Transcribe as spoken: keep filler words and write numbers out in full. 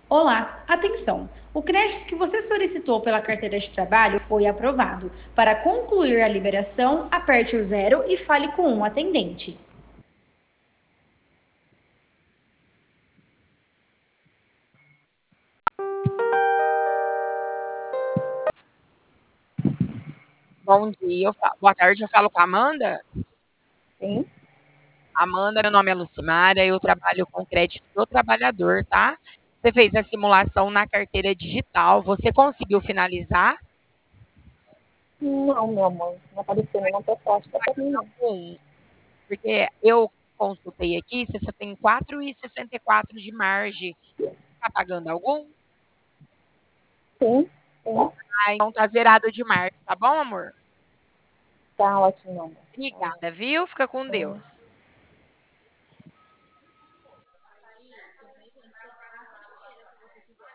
Olá, atenção! O crédito que você solicitou pela carteira de trabalho foi aprovado. Para concluir a liberação, aperte o zero e fale com um atendente. Bom dia, eu fa boa tarde, eu falo com a Amanda? Sim. Amanda, meu nome é Lucimara, eu trabalho com crédito do trabalhador, tá? Você fez a simulação na carteira digital, você conseguiu finalizar? Não, meu amor, não apareceu nenhuma proposta para mim, não. Algum, porque eu consultei aqui, você só tem quatro e sessenta e quatro de margem. Tá pagando algum? Sim, sim. Ah, então tá zerado de margem, tá bom, amor? Tá ótimo, amor. Obrigada, viu? Fica com Sim. Deus.